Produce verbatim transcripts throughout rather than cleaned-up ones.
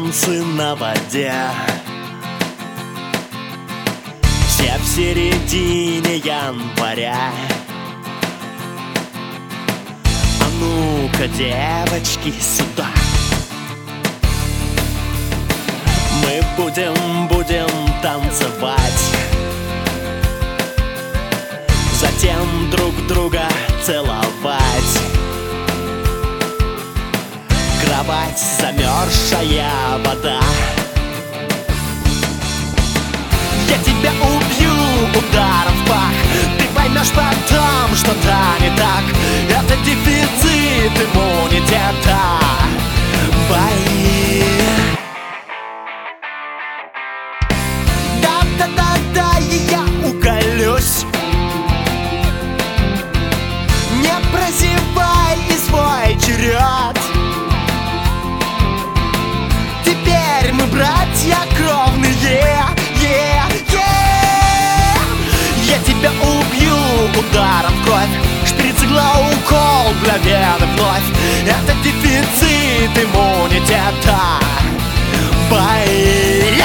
танцы на воде. Все в середине января. А ну-ка, девочки, сюда. Мы будем, будем танцевать, затем друг друга целовать. Кровать, замерзшая вода. Я тебя убью ударом в пах. Ты поймешь потом, что-то не так. Это дефицит иммунитета. Бои. Да-да-да-да, и я уколюсь. Не прозевай и свой черед. Теперь мы братья кровные. Yeah, yeah. Я тебя убью ударом в кровь. Шприц, игла, укол для вены вновь. Это дефицит иммунитета. Бои.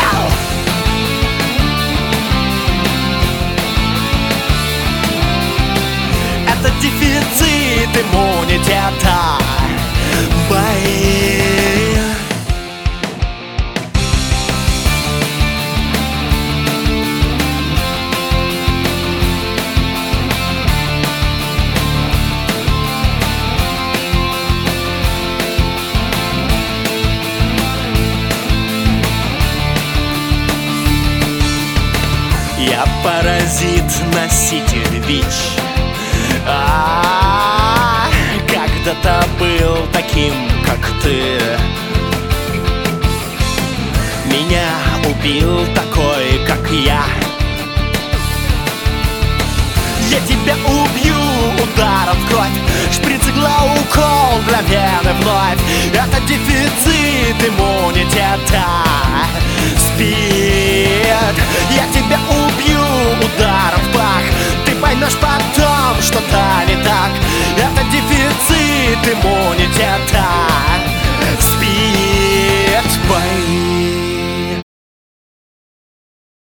Это дефицит иммунитета. Бои. Я паразит, носитель ВИЧ. А, когда-то был таким, как ты. Меня убил такой, как я. Я тебя убью ударом в кровь. Шприц, игла, укол для вены вновь. Это дефицит иммунитета. Спид. Я тебя убью ударом в